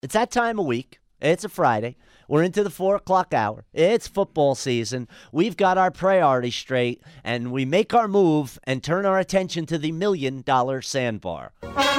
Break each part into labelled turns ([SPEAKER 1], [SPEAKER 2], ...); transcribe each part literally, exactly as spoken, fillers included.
[SPEAKER 1] It's that time of week. It's a Friday. We're into the four o'clock hour. It's football season. We've got our priorities straight, and we make our move and turn our attention to the million-dollar sandbar.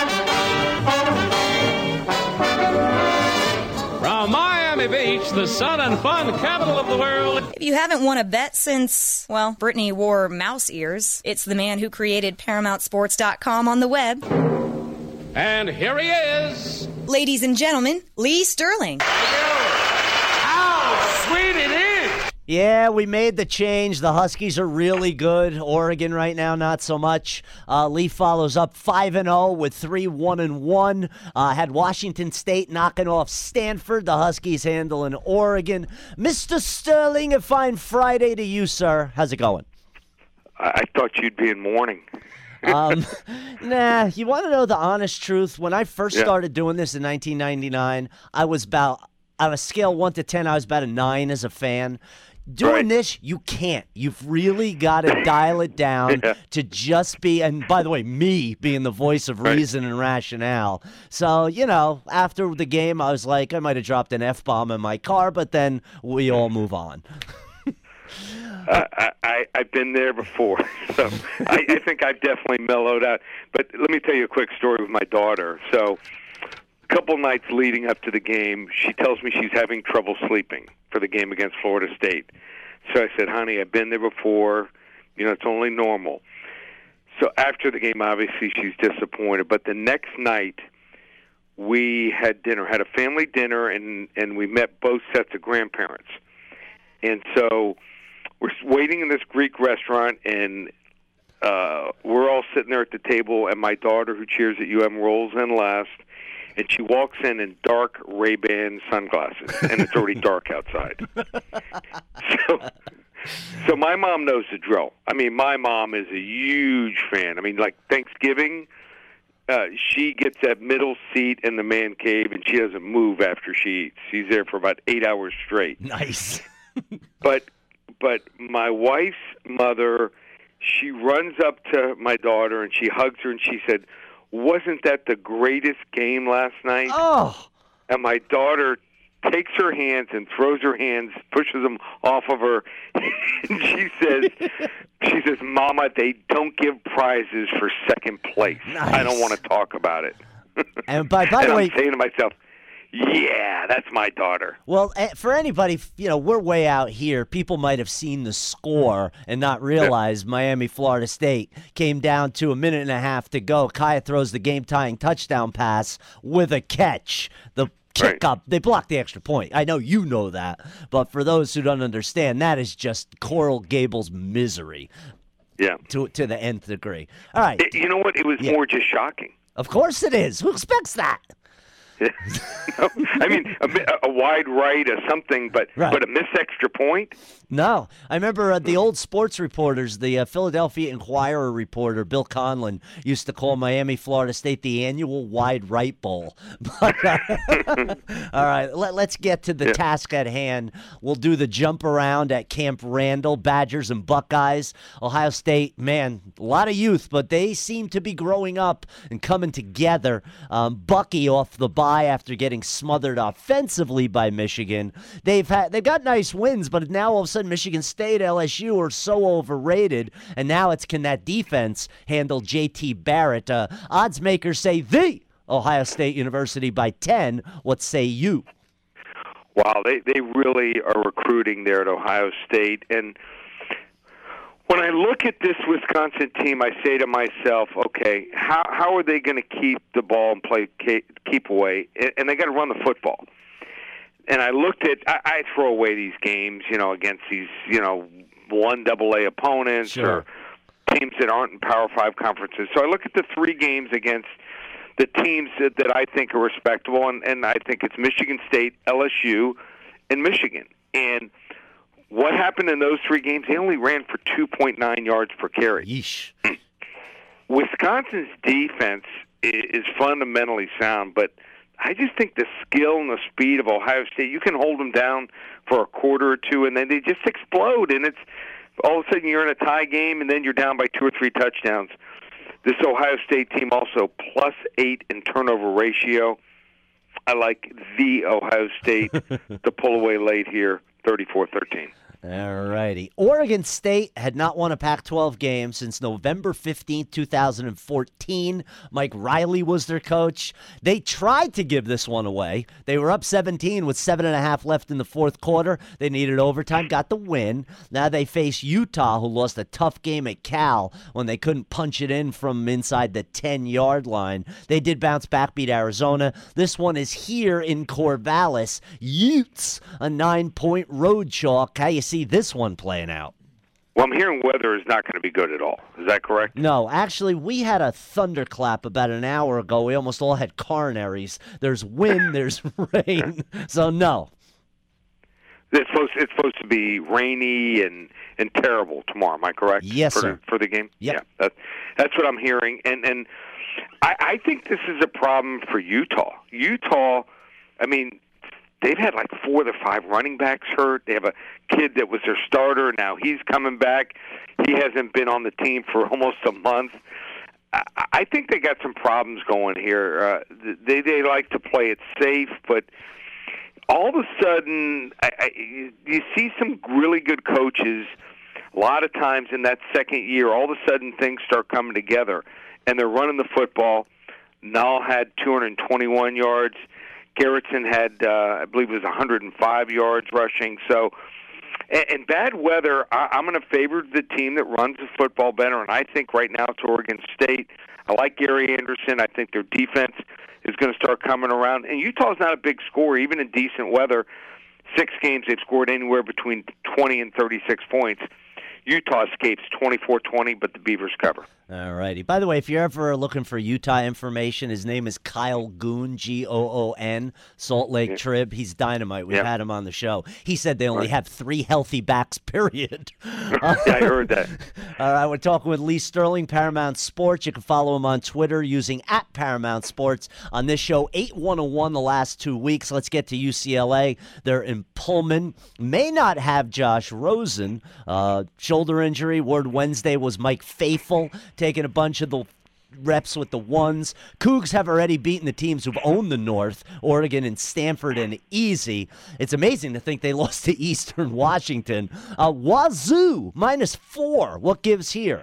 [SPEAKER 2] From Miami Beach, the sun and fun capital of the world.
[SPEAKER 3] If you haven't won a bet since, well, Brittany wore mouse ears, it's the man who created Paramount Sports dot com on the web.
[SPEAKER 2] And here he is.
[SPEAKER 3] Ladies and gentlemen, Lee Sterling.
[SPEAKER 2] How sweet it is.
[SPEAKER 1] Yeah, we made the change. The Huskies are really good. Oregon right now, not so much. Uh, Lee follows up five and oh with three one and one. Uh, had Washington State knocking off Stanford. The Huskies handling Oregon. Mister Sterling, a fine Friday to you, sir. How's it going?
[SPEAKER 4] I thought you'd be in mourning.
[SPEAKER 1] um, nah, you want to know the honest truth? When I first
[SPEAKER 4] Yeah.
[SPEAKER 1] started doing this in nineteen ninety-nine, I was about, on a scale one to ten, I was about a nine as a fan. Doing
[SPEAKER 4] Right.
[SPEAKER 1] this, you can't. You've really got to dial it down
[SPEAKER 4] Yeah.
[SPEAKER 1] to just be, and by the way, me being the voice of
[SPEAKER 4] Right.
[SPEAKER 1] reason and rationale. So, you know, after the game, I was like, I might have dropped an F-bomb in my car, but then we all move on.
[SPEAKER 4] Uh, I, I, I've been there before, so I, I think I've definitely mellowed out. But let me tell you a quick story with my daughter. So a couple nights leading up to the game, she tells me she's having trouble sleeping for the game against Florida State. So I said, honey, I've been there before. You know, it's only normal. So after the game, obviously, she's disappointed. But the next night, we had dinner, had a family dinner, and, and we met both sets of grandparents. And so we're waiting in this Greek restaurant, and uh, we're all sitting there at the table, and my daughter, who cheers at U M, rolls in last, and she walks in in dark Ray-Ban sunglasses, and it's already dark outside. So, so my mom knows the drill. I mean, my mom is a huge fan. I mean, like Thanksgiving, uh, she gets that middle seat in the man cave, and she doesn't move after she eats. She's there for about eight hours straight.
[SPEAKER 1] Nice.
[SPEAKER 4] But but my wife's mother, she runs up to my daughter and she hugs her and she said, wasn't that the greatest game last night?
[SPEAKER 1] Oh.
[SPEAKER 4] And my daughter takes her hands and throws her hands, pushes them off of her. And she says, she says, Mama, they don't give prizes for second place.
[SPEAKER 1] Nice.
[SPEAKER 4] I don't want to talk about it.
[SPEAKER 1] And by, by
[SPEAKER 4] and
[SPEAKER 1] the way,
[SPEAKER 4] I'm saying to myself, yeah, that's my daughter.
[SPEAKER 1] well, eh, for anybody, you know, we're way out here. People might have seen the score and not realize Miami, Florida State came down to a minute and a half to go. Kaya throws the game-tying touchdown pass with a catch. The kick
[SPEAKER 4] Right.
[SPEAKER 1] up, they blocked the extra point. I know you know that, but for those who don't understand, that is just Coral Gables misery
[SPEAKER 4] Yeah.
[SPEAKER 1] to to the nth degree. All right,
[SPEAKER 4] It- you know what? It was
[SPEAKER 1] Yeah.
[SPEAKER 4] more just shocking.
[SPEAKER 1] of course it is. Who expects that?
[SPEAKER 4] No, I mean, a, mi- a wide right or something, but
[SPEAKER 1] Right.
[SPEAKER 4] but a missed extra point.
[SPEAKER 1] No. I remember uh, the old sports reporters, the uh, Philadelphia Inquirer reporter, Bill Conlon, used to call Miami, Florida State the annual Wide Right Bowl. But, uh, all right, let, let's get to the
[SPEAKER 4] Yeah.
[SPEAKER 1] task at hand. We'll do the jump around at Camp Randall, Badgers and Buckeyes. Ohio State, man, a lot of youth, but they seem to be growing up and coming together. Um, Bucky off the bye after getting smothered offensively by Michigan. They've had they've got nice wins, but now all of a sudden Michigan State, L S U are so overrated, and now it's can that defense handle J T Barrett? Uh, odds makers say the Ohio State University by ten. What say you?
[SPEAKER 4] Wow, they they really are recruiting there at Ohio State. And when I look at this Wisconsin team, I say to myself, okay, how how are they going to keep the ball and play keep away? And they got to run the football. And I looked at, I, I throw away these games, you know, against these, you know, one double A opponents
[SPEAKER 1] Sure.
[SPEAKER 4] or teams that aren't in Power Five conferences. So I look at the three games against the teams that, that I think are respectable, and, and I think it's Michigan State, L S U, and Michigan. And what happened in those three games? They only ran for two point nine yards per carry.
[SPEAKER 1] Yeesh.
[SPEAKER 4] Wisconsin's defense is fundamentally sound, but I just think the skill and the speed of Ohio State, you can hold them down for a quarter or two, and then they just explode, and it's all of a sudden you're in a tie game, and then you're down by two or three touchdowns. This Ohio State team also plus eight in turnover ratio. I like the Ohio State to pull away late here, thirty-four thirteen.
[SPEAKER 1] All righty. Oregon State had not won a Pac twelve game since November fifteenth, two thousand fourteen. Mike Riley was their coach. They tried to give this one away. They were up seventeen with seven and a half left in the fourth quarter. They needed overtime, got the win. Now they face Utah, who lost a tough game at Cal when they couldn't punch it in from inside the ten-yard line. They did bounce back, beat Arizona. This one is here in Corvallis. Utes, a nine-point road chalk. How you see this one playing out?
[SPEAKER 4] Well, I'm hearing weather is not going to be good at all. Is that correct?
[SPEAKER 1] No, actually, we had a thunderclap about an hour ago. We almost all had coronaries. There's wind, there's rain. So, no.
[SPEAKER 4] It's supposed, it's supposed to be rainy and, and terrible tomorrow. Am I correct?
[SPEAKER 1] Yes,
[SPEAKER 4] for,
[SPEAKER 1] sir.
[SPEAKER 4] For the game?
[SPEAKER 1] Yep.
[SPEAKER 4] Yeah. That, that's what I'm hearing. And, and I, I think this is a problem for Utah. Utah, I mean, they've had like four of the five running backs hurt. They have a kid that was their starter. Now he's coming back. He hasn't been on the team for almost a month. I, I think they got some problems going here. Uh, they they like to play it safe, but all of a sudden, I, I, you see some really good coaches. A lot of times in that second year, all of a sudden things start coming together, and they're running the football. Nall had two hundred twenty-one yards. Garrettson had, uh, I believe it was one hundred five yards rushing. So, and, and bad weather, I, I'm going to favor the team that runs the football better, and I think right now it's Oregon State. I like Gary Anderson. I think their defense is going to start coming around. And Utah's not a big scorer, even in decent weather. Six games, they've scored anywhere between twenty and thirty-six points. Utah escapes twenty-four twenty, but the Beavers cover.
[SPEAKER 1] All righty. By the way, if you're ever looking for Utah information, his name is Kyle Goon, G O O N, Salt Lake
[SPEAKER 4] Yeah.
[SPEAKER 1] Trib. He's dynamite. We've
[SPEAKER 4] Yeah.
[SPEAKER 1] had him on the show. He said they only
[SPEAKER 4] Right.
[SPEAKER 1] have three healthy backs, period.
[SPEAKER 4] Yeah, I heard that.
[SPEAKER 1] All right, we're talking with Lee Sterling, Paramount Sports. You can follow him on Twitter using at Paramount Sports. On this show, eight one and one the last two weeks. Let's get to U C L A. They're in Pullman. May not have Josh Rosen. Uh, shoulder injury. Word Wednesday was Mike Faithful taking a bunch of the reps with the ones. Cougs have already beaten the teams who've owned the North, Oregon and Stanford, and easy. It's amazing to think they lost to Eastern Washington. Uh, Wazoo, minus four. What gives here?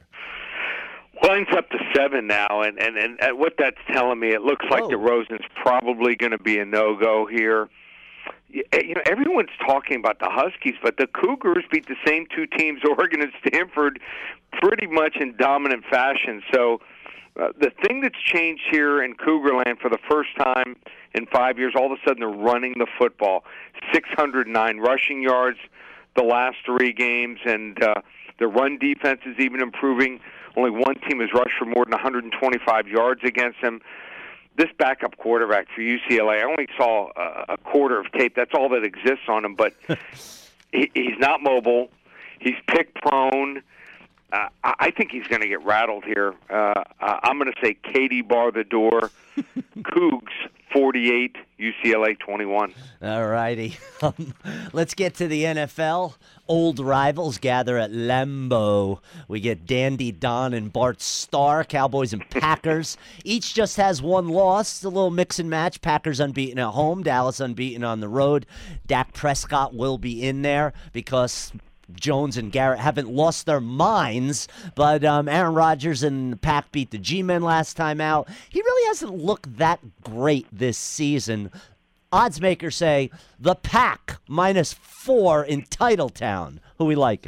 [SPEAKER 4] Line's up to seven now, and, and, and, and what that's telling me, it looks like
[SPEAKER 1] Oh.
[SPEAKER 4] that Rosen's probably going to be a no-go here. You know, everyone's talking about the Huskies, but the Cougars beat the same two teams, Oregon and Stanford, pretty much in dominant fashion. So uh, the thing that's changed here in Cougarland for the first time in five years, all of a sudden they're running the football. six hundred nine rushing yards the last three games, and uh, the run defense is even improving. Only one team has rushed for more than one hundred twenty-five yards against them. This backup quarterback for U C L A, I only saw a, a quarter of tape. That's all that exists on him, but he, he's not mobile. He's pick prone. Uh, I I think he's going to get rattled here. Uh, I'm going to say Katie bar the door. Cougs forty-eight, U C L A twenty-one.
[SPEAKER 1] All righty. Um, let's get to the N F L. Old rivals gather at Lambeau. We get Dandy Don and Bart Starr, Cowboys and Packers. Each just has one loss. It's a little mix and match. Packers unbeaten at home, Dallas unbeaten on the road. Dak Prescott will be in there because Jones and Garrett haven't lost their minds, but um, Aaron Rodgers and the Pack beat the G-Men last time out. He really hasn't looked that great this season. Odds makers say the Pack minus four in Titletown. Who we liking?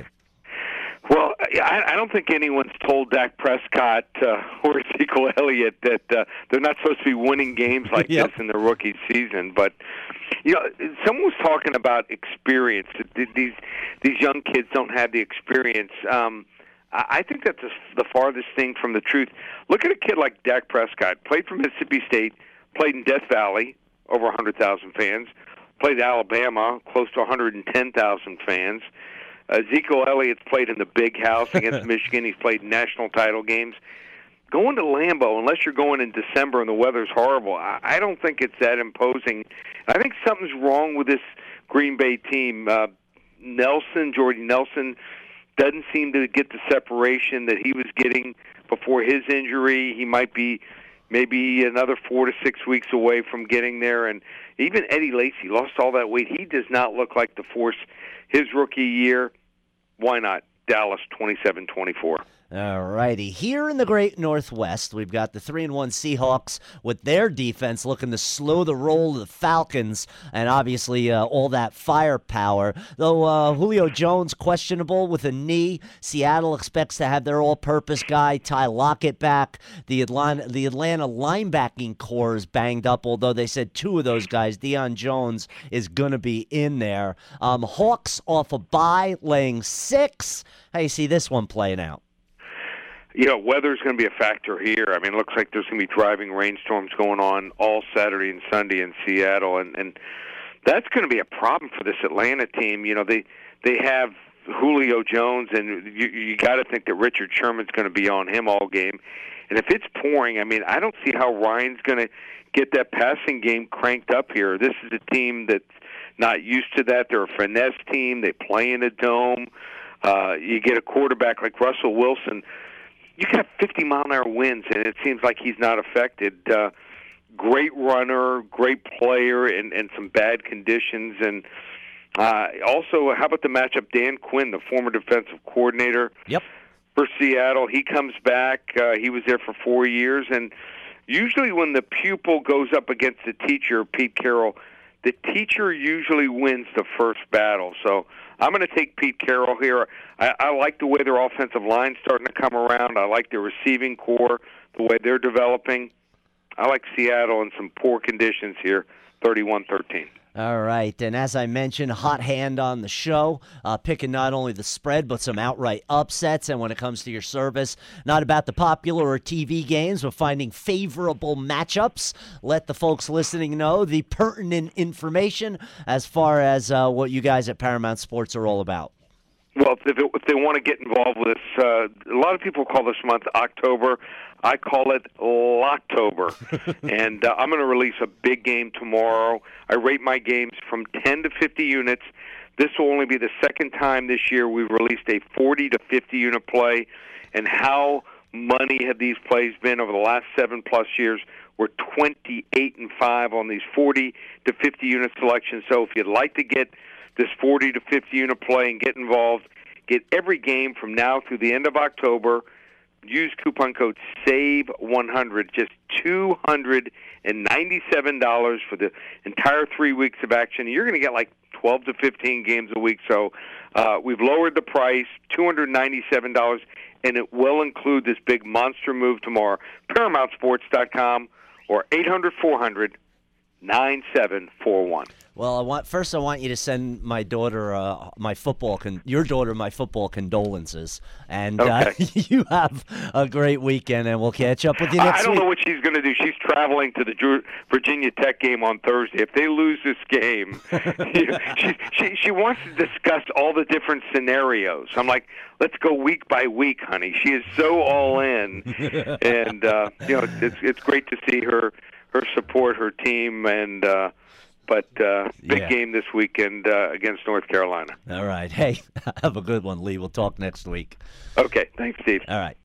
[SPEAKER 4] Well, I, I don't think anyone's told Dak Prescott uh, or Ezekiel Elliott that uh, they're not supposed to be winning games like
[SPEAKER 1] Yep.
[SPEAKER 4] this in their rookie season. But you know, someone was talking about experience. These these young kids don't have the experience. Um, I think that's the farthest thing from the truth. Look at a kid like Dak Prescott. Played for Mississippi State. Played in Death Valley, over one hundred thousand fans. Played Alabama, close to one hundred ten thousand fans. Ezekiel Elliott's played in the Big House against Michigan. He's played national title games. Going to Lambeau, unless you're going in December and the weather's horrible, I, I don't think it's that imposing. I think something's wrong with this Green Bay team. Uh, Nelson, Jordy Nelson, doesn't seem to get the separation that he was getting before his injury. He might be maybe another four to six weeks away from getting there. And Even Eddie Lacy lost all that weight. He does not look like the force his rookie year. Why not? Dallas twenty-seven twenty-four.
[SPEAKER 1] All righty. Here in the Great Northwest, we've got the three and one Seahawks with their defense looking to slow the roll of the Falcons, and obviously uh, all that firepower. Though uh, Julio Jones questionable with a knee, Seattle expects to have their all-purpose guy Ty Lockett back. The Atlanta, the Atlanta linebacking core is banged up, although they said two of those guys, Deion Jones, is going to be in there. Um, Hawks off a bye, laying six. How you see this one playing out?
[SPEAKER 4] You know, weather's going to be a factor here. I mean, it looks like there's going to be driving rainstorms going on all Saturday and Sunday in Seattle, and, and that's going to be a problem for this Atlanta team. You know, they they have Julio Jones, and you, you got to think that Richard Sherman's going to be on him all game. And if it's pouring, I mean, I don't see how Ryan's going to get that passing game cranked up here. This is a team that's not used to that. They're a finesse team. They play in a dome. Uh, you get a quarterback like Russell Wilson. You can have fifty-mile-an-hour winds, and it seems like he's not affected. Uh, great runner, great player, and, and some bad conditions. And uh, also, how about the matchup? Dan Quinn, the former defensive coordinator
[SPEAKER 1] Yep.
[SPEAKER 4] for Seattle, he comes back. Uh, he was there for four years. And usually when the pupil goes up against the teacher, Pete Carroll, the teacher usually wins the first battle. So I'm going to take Pete Carroll here. I, I like the way their offensive line's starting to come around. I like their receiving core, the way they're developing. I like Seattle in some poor conditions here, thirty-one thirteen.
[SPEAKER 1] All right, and as I mentioned, hot hand on the show, uh, picking not only the spread, but some outright upsets. And when it comes to your service, not about the popular or T V games, but finding favorable matchups. Let the folks listening know the pertinent information as far as uh, what you guys at Paramount Sports are all about.
[SPEAKER 4] Well, if, it, if they want to get involved with this, uh, a lot of people call this month October. I call it Locktober. and uh, I'm going to release a big game tomorrow. I rate my games from ten to fifty units. This will only be the second time this year we've released a forty to fifty unit play. And how money have these plays been over the last seven plus years? We're twenty-eight and five on these forty to fifty unit selections. So if you'd like to get this forty to fifty unit play and get involved, get every game from now through the end of October. Use coupon code save one hundred, just two hundred ninety-seven dollars for the entire three weeks of action. You're going to get like twelve to fifteen games a week. So uh, we've lowered the price, two hundred ninety-seven dollars, and it will include this big monster move tomorrow. Paramount Sports dot com or eight hundred four hundred nine seven four one.
[SPEAKER 1] Well, I want first. I want you to send my daughter, uh, my football, con- your daughter, my football condolences, and
[SPEAKER 4] okay.
[SPEAKER 1] uh, you have a great weekend, and we'll catch up with you next
[SPEAKER 4] I don't
[SPEAKER 1] week.
[SPEAKER 4] know what she's going to do. She's traveling to the Virginia Tech game on Thursday. If they lose this game, she, she she wants to discuss all the different scenarios. I'm like, let's go week by week, honey. She is so all in, and uh, you know, it's it's great to see her her support her team and. Uh, But uh, big
[SPEAKER 1] yeah.
[SPEAKER 4] game this weekend uh, against North Carolina.
[SPEAKER 1] All right. Hey, have a good one, Lee. We'll talk next week.
[SPEAKER 4] Okay. Thanks, Steve.
[SPEAKER 1] All right.